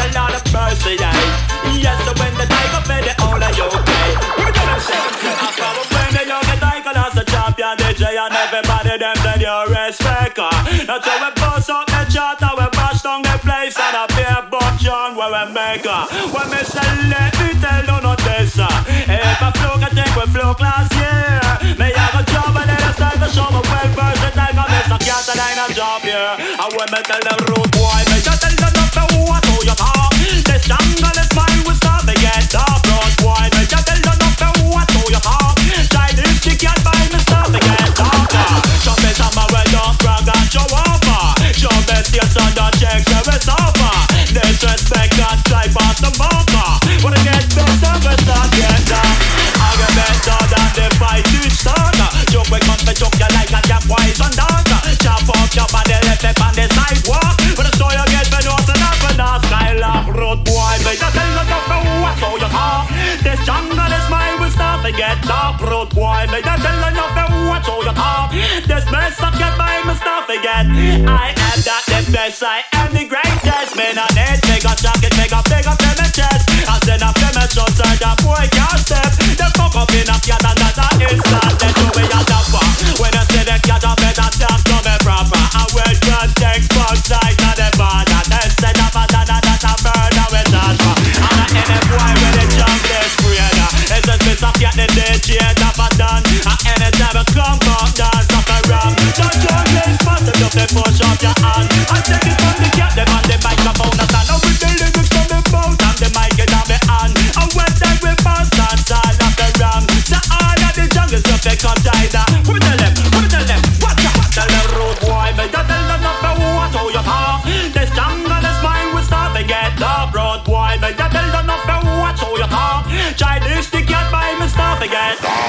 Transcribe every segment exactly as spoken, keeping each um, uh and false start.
Lord of mercy, yeah. Yes, so when the tiger fed the whole of U K. We do them say, I come up when the young tiger lost the champion D J and everybody them send you respect. Now so we bust up the chart and we bash down the place and a beer buck John where we make her. When me say let me tell you not this. If I fluke I think we fluke last year. Me have a job and then it's time to show me well first the tiger miss a cat and I ain't a job here. And when me tell them rude boy me just tell them not to what do you talk. This jungle is mine we start to get dark. Rude boy me just tell them not to what do you talk. Try this chick can't buy me start to get darker. Jump in some of well don't brag and show over. Show best your son don't check so it's over. Disrespect and try past the marker. When it gets better we start get down. I get better than the fight each starter. Joke we come to joke you like a damn poison darker. Chop up your body left up on the sidewalk. When the story you get me know so that when I skylark. Road boy me just tell you don't know what so you talk. This jungle is mine we start to get dark. Road boy me just tell you don't know what so you talk. This mess up get mine we start to get. I am that the best I am the greatest. Me not need big up jacket big up big up in my chest. I send up to my show so that boy can't step. The fuck up in a cat and that's an instant. Then you way a dapper. When I say the cat I better talk to me proper. I will context both sides of the border. Then set up a da da da da murder with Joshua. And I any boy with the jungle is free. It's just miss a cat the D J that I done. And anytime I come back dance up around. So jungle is faster up the push up your hand. I take it from the cat them on the microphone. I stand up with the lyrics from the mouth and the mic in my hand. And when they will pass dance all of the ram. So all of the jungles up they come China. Who me tell them? Who me tell them? Watch out! Tell them road boy me just tell them not to what how you talk. This jungle is mine we start to get up. Road boy me just tell them not to what how you talk. Chinese the cat by me start to get up.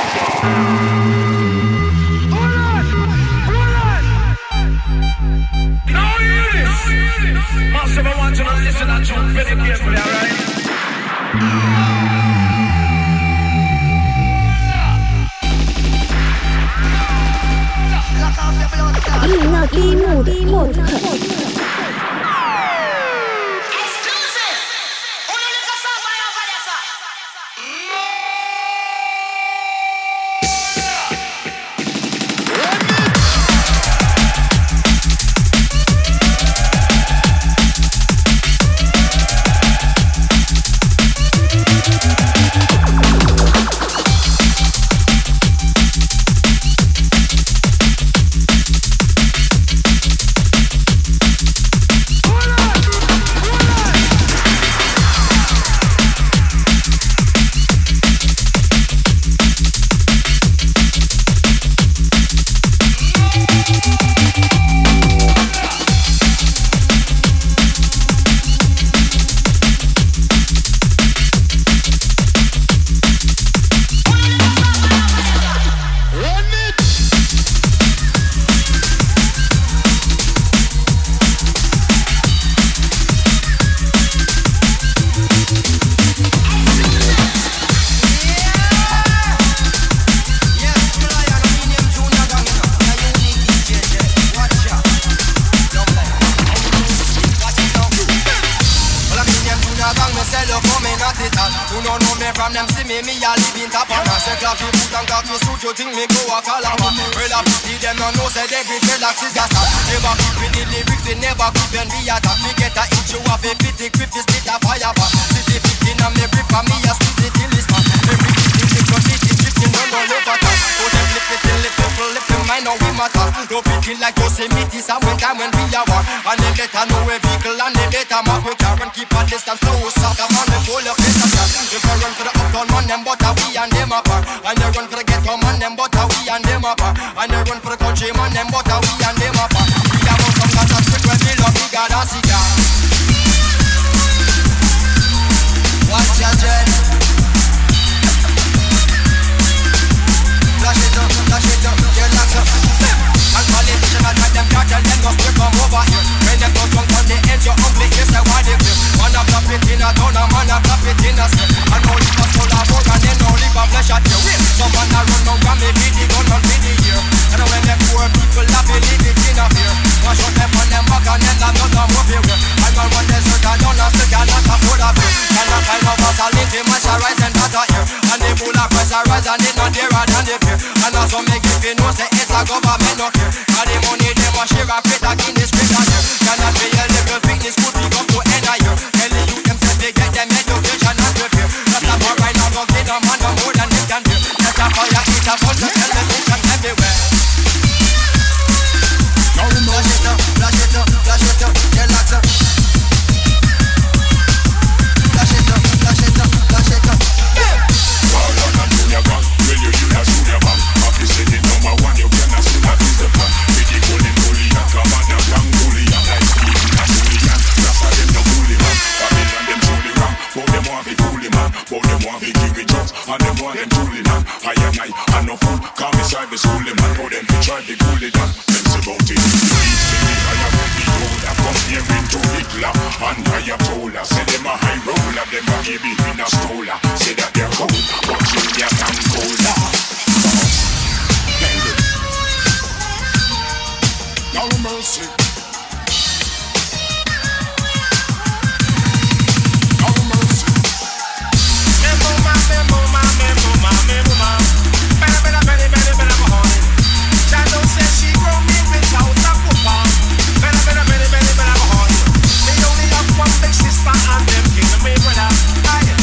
Now hear this. Massive, I want you to listen and jump very carefully, alright? 音乐第一幕的莫特。 No picking like Yosemite, some when time when we are war. And they better know a vehicle and they better mark we car and keep a distance close. Come on, they pull up this and that. If I run for the uptown man, them but we and them apart. And they run for the ghetto man, them but we and them apart. And they run for the country man, them but we and them apart. We have some guns and spit when we love we got a cigar. Watch your dread. Flash it up, flash it up, get locked up. And politicians and try them cartel, them go straight come over here. When them go drunk on the edge, your ugly face, they want it. Man a clap it in a town, a man a clap it in a street. And now live a soul of work, and then now live a flesh at you. Some man a run down Grammy, beat the gun on the year. And when them poor people have to live it in a fear. One shot them on them back, and then I'm not a more fear. And man one desert, and none of the gal not a price a rise and it not dearer than the fear. And also make if you know say it's a government no care. Cause the money them a share a fit like in this script and here. Cannot be a little fitness could pick up to end a year. Telling you them say they get them education and prepare. That's a bar right now, don't get no man no more than they can do. That's a fire, it's a buzz, the television everywhere. Flash it up, flash it up, flash it up, relax up. Flash it up, flash it up, flash it up. All on and Junior Bank, will you use a Junior Bank? After saying number one, you cannot see that is the plan. With the golden bullion, come on and young bullion. Like speaking a bullion, that's how them no bully man. Babylon them truly wrong, but them want to bully man. But them want to give it drugs, and them want them truly man. I and I, and no fool, come inside the schoolie man. But them to try to bully down, them say about it. And I have told her, say them a high roller, them a baby in a stroller. Say that they're cold, but Junior can colder. No mercy. No mercy. Me mama, me mama, me mama, me mama. Better, better, better, better, better, go on. Shadow says she grow me without a football. Better, better, better, better, better, go on. One big sister and them king of me brother. Aye.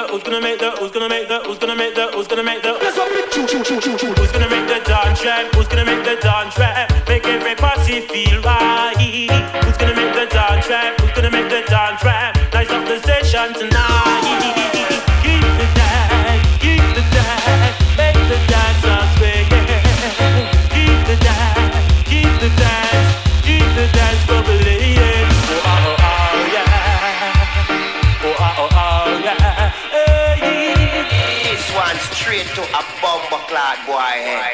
who's gonna make the, who's gonna make the, who's gonna make the, who's gonna make the, who's gonna make the dance rap, who's gonna make the dance rap, make every party feel right. Who's gonna make the dance rap, who's gonna make the dance rap, nice up the session tonight. Keep the dance, keep the dance, make the dancers swing. Keep the dance, keep the dance, keep the dance bubbling. Oh oh oh yeah, oh oh oh yeah. Hey. This one straight to a bomber clad boy head.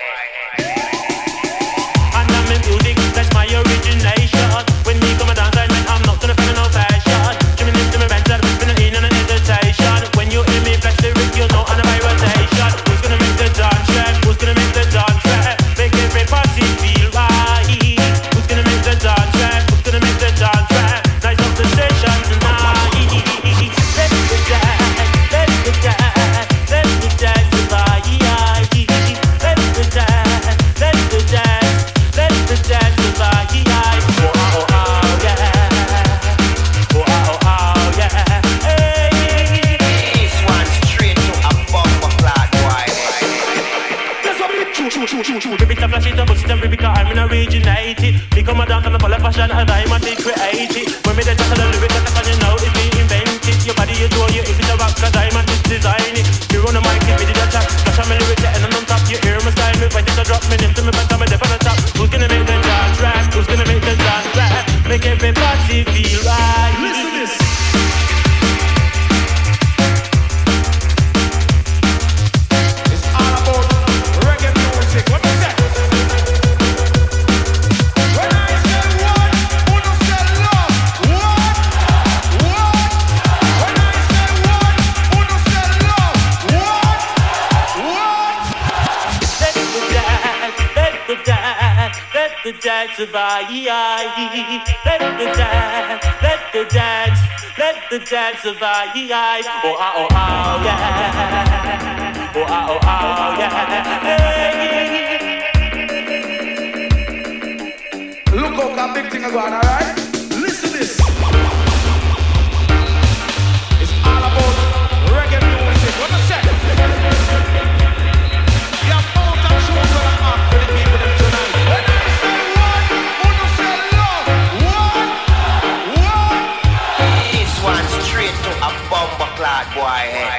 And I'm in music, that's my origination. When me come and dance, I mean I'm not gonna find no fashion. Dreaming into my mental, been in and hesitation. When you hear me flex lyric, you know I'm a rotation. Who's gonna make the dance rap? Who's gonna make the dance rap? Make every party feel right. Who's gonna make the dance rap? Who's gonna make the dance rap? Nice up the station tonight. Let the dance, let the dance, let the dance survive. Let the dance, let the dance, let the dance survive. Oh oh oh yeah, oh oh oh yeah. Hey. This one straight to a bomber clad boy Rip it up, flash it up, bust it up, rip it up, I'm in originated. Become a dance and a follow fashion, and I'm a create it. When me the dance and the lyrics, that's when you know it's being invented. Your body is doing, you if it's a rock, cause I'm a design it. Me run the mic, me did a chat, flash on me lyrics, and I'm on top. You hear me style, me fight it, I drop me into me back, I'm a dip on the top. Who's gonna make the dance rap? Who's gonna make the dance rap? Make everybody feel right. Listen to this. The dance survive. Let the dance, let the dance, let the dance survive. Oh ah oh ah yeah, oh ah oh ah yeah. Hey. Look how that big thing is going, alright? Listen to this. It's all about reggae music. What a second. The amount of shows that I'm up for the people them tonight. When I say one, uno say love. One, one. This one straight to a bomber clad boy head.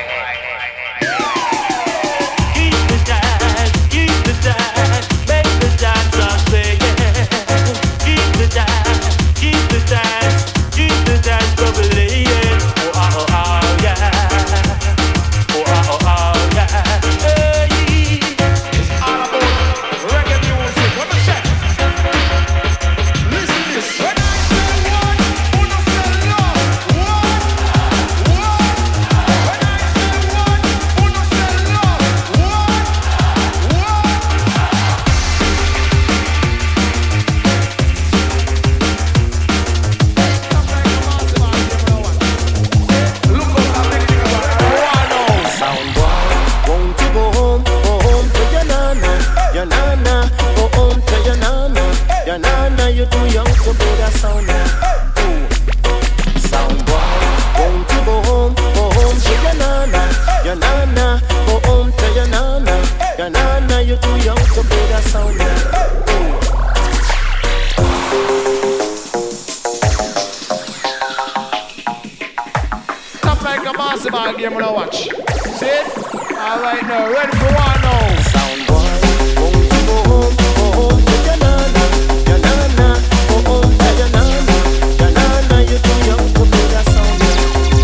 Keep the dance, keep the dance, make the dancers swing. Keep the dance, keep the dance, keep the dance bubbling. Oh oh oh yeah, oh oh oh yeah. Hey. It's all about reggae music. What a second. Listen to this. When I say one, uno say love. One, one. When I say one, uno say love. One, one. Look how that big thing about it. Sound boy, won't you go home, go home to your nana, your nana, go home to your nana, your nana, you're too young to play that sound now. Ooh. Sound boy, won't you go home, go home to your nana, your nana, go home to your nana, your nana, you're too young to play that sound now. Ooh. Tough like a basketball game when I watch. See it? Alright now, ready for one now. Sound boy, won't you go home, go home to your nana, your nana, go home to your nana, your nana, you're too young to play that sound now.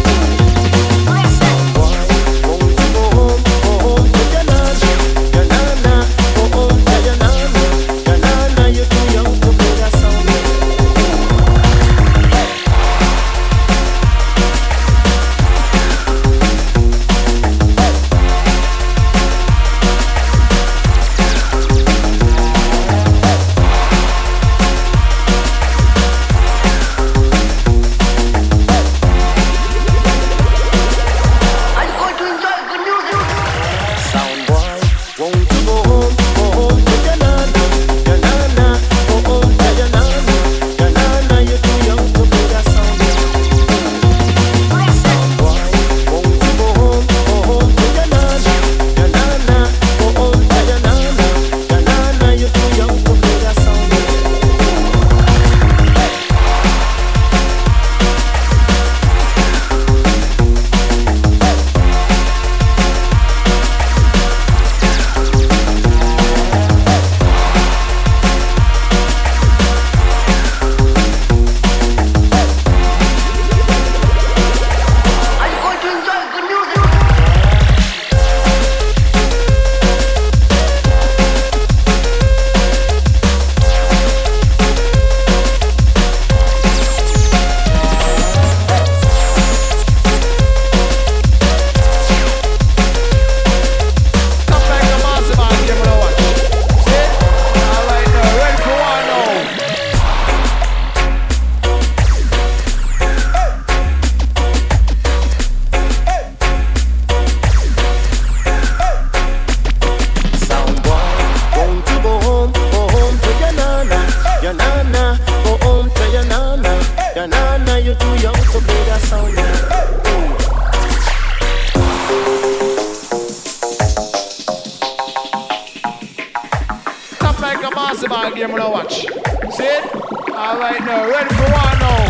Sound boy, won't you go home, go home to your nana, your nana, go home to your nana, your nana, you're too young to play that sound now. now, watch. See it? Alright now, ready for one now.